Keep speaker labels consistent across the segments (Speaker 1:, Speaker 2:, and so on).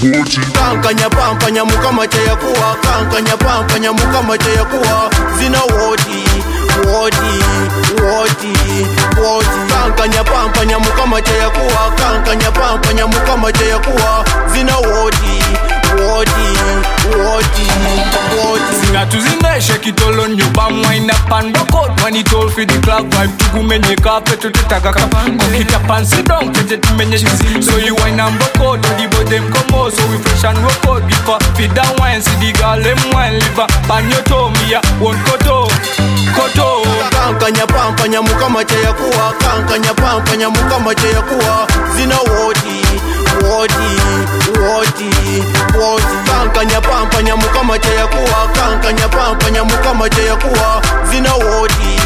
Speaker 1: kankanya pampanya mukama teyakuwa kankanya pampanya mukama teyakuwa zina woti kankanya pampanya mukama teyakuwa kankanya pampanya mukama teyakuwa zina woti
Speaker 2: Singa tuzineshe kitolo nyoba mwine pan bakot When it all for the clock vibe tukumenye kape tutitaka kapan Kokita pansi down kete tumenye shizi So you wine and bakot the bottom come out So we fresh and rock out Gifa feed that wine see the girl them wine Liver pan your toe me ya one koto
Speaker 1: kankanya pampanya mukama teyakuwa kankanya pampanya mukama teyakuwa zina woti kankanya pampanya mukama teyakuwa kankanya pampanya mukama teyakuwa zina woti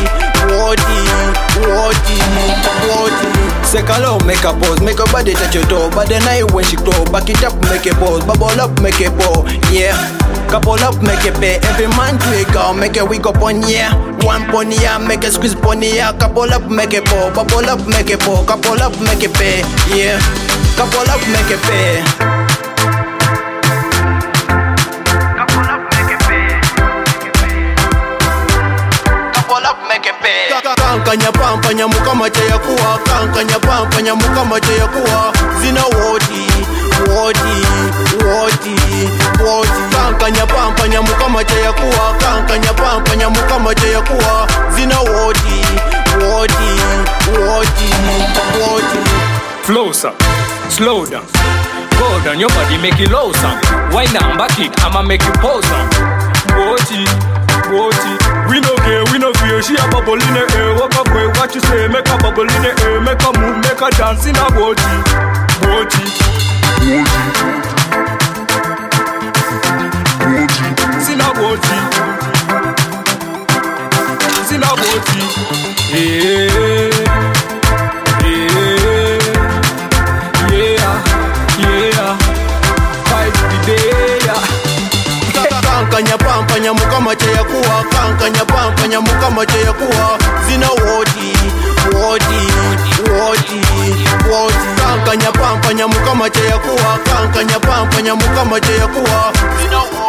Speaker 3: Say hello, make a pose, make your body touch your toe. But then I when she grow, back it up, make a pose, bubble up, make a bow, yeah. Couple up, make a pay. Every man to a girl, make a wig up on yeah. One pony, yeah, make a squeeze pony, yeah. Couple up, make a bow, bubble up, make a bow, couple up, make a pay, yeah. Couple up, make a pay.
Speaker 1: kankanya pampanya mukama teyakuwa kankanya pampanya mukama teyakuwa zina woti kankanya pampanya mukama teyakuwa kankanya pampanya mukama teyakuwa zina woti
Speaker 2: Flow sir, slow down Go down your body make it low some Wind down back it I'ma make you pose some Woti We no care, we no fear. She a bubble in the air. Walk up way, what you say? Make a bubble in the air. Make a move, make a dance in a woti. Sina woti. Yeah. Fight the day, yeah.
Speaker 1: kankanya pampanya mukama teyakuwa kankanya pampanya mukama teyakuwa zina woti kankanya pampanya mukama teyakuwa kankanya pampanya mukama teyakuwa zina